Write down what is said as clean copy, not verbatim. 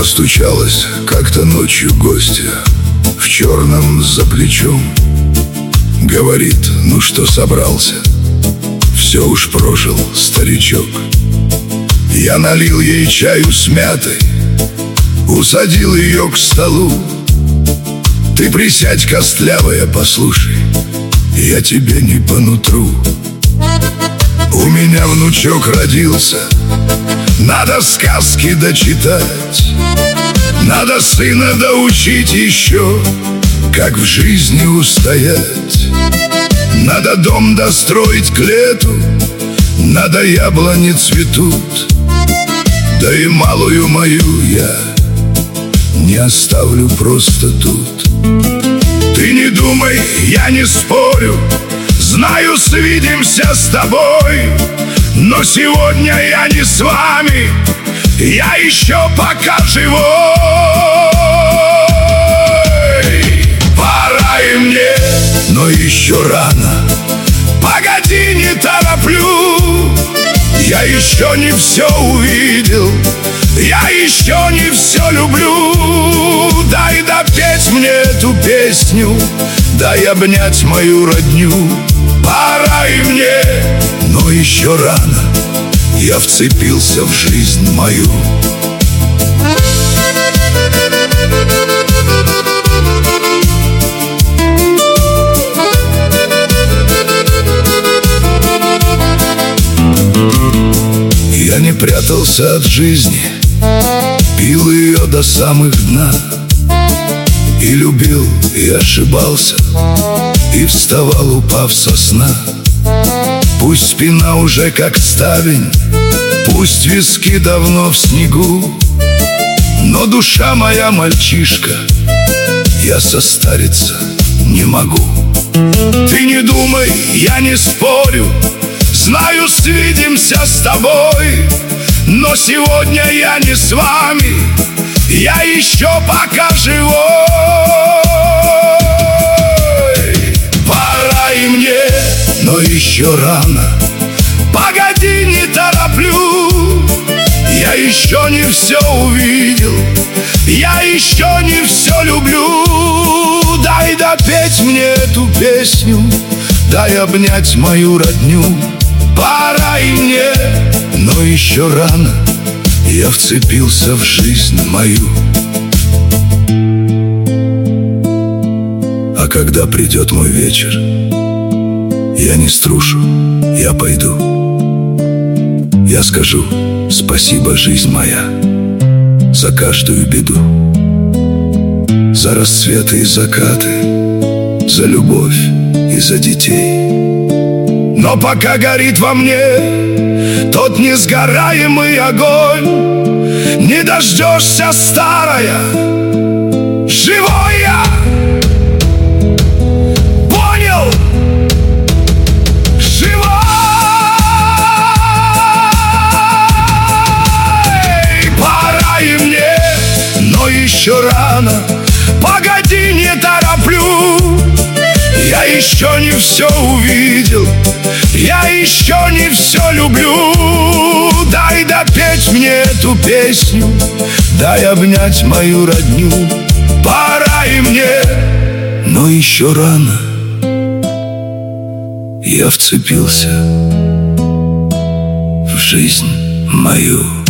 Постучалась как-то ночью гостья в черном за плечом. Говорит: ну что собрался? Все уж прожил, старичок. Я налил ей чаю с мятой, усадил ее к столу. Ты присядь, костлявая, послушай, я тебе не по нутру. У меня внучок родился, надо сказки дочитать. Надо сына доучить еще, как в жизни устоять. Надо дом достроить к лету, надо яблони цветут. Да и малую мою я не оставлю просто тут. Ты не думай, я не спорю, знаю, свидимся с тобой. Но сегодня я не с вами, я еще пока живой. Пора и мне, но еще рано. Погоди, не тороплю, я еще не все увидел, я еще не все люблю. Дай допеть мне эту песню, дай обнять мою родню. Пора и мне, но еще рано, я вцепился в жизнь мою. Я не прятался от жизни, пил ее до самых дна. И любил, и ошибался, и вставал, упав со сна. Пусть спина уже как ставень, пусть виски давно в снегу, но душа моя мальчишка, я состариться не могу. Ты не думай, я не спорю, знаю, свидимся с тобой. Но сегодня я не с вами, я еще пока живой. Пора и мне, но еще рано. Погоди, не тороплю, я еще не все увидел, я еще не все люблю. Дай допеть мне эту песню, дай обнять мою родню. Пора и мне, но еще рано, я вцепился в жизнь мою. А когда придет мой вечер, я не струшу, я пойду. Я скажу: спасибо, жизнь моя, за каждую беду. За рассветы и закаты, за любовь и за детей. Но пока горит во мне тот несгораемый огонь, не дождешься, старая, живой я. Понял? Живой. Пора и мне, но еще рано. Погоди, не тороплю, я еще не все увидел, я еще не все люблю. Дай допеть мне эту песню, дай обнять мою родню. Пора и мне, но еще рано, я вцепился в жизнь мою.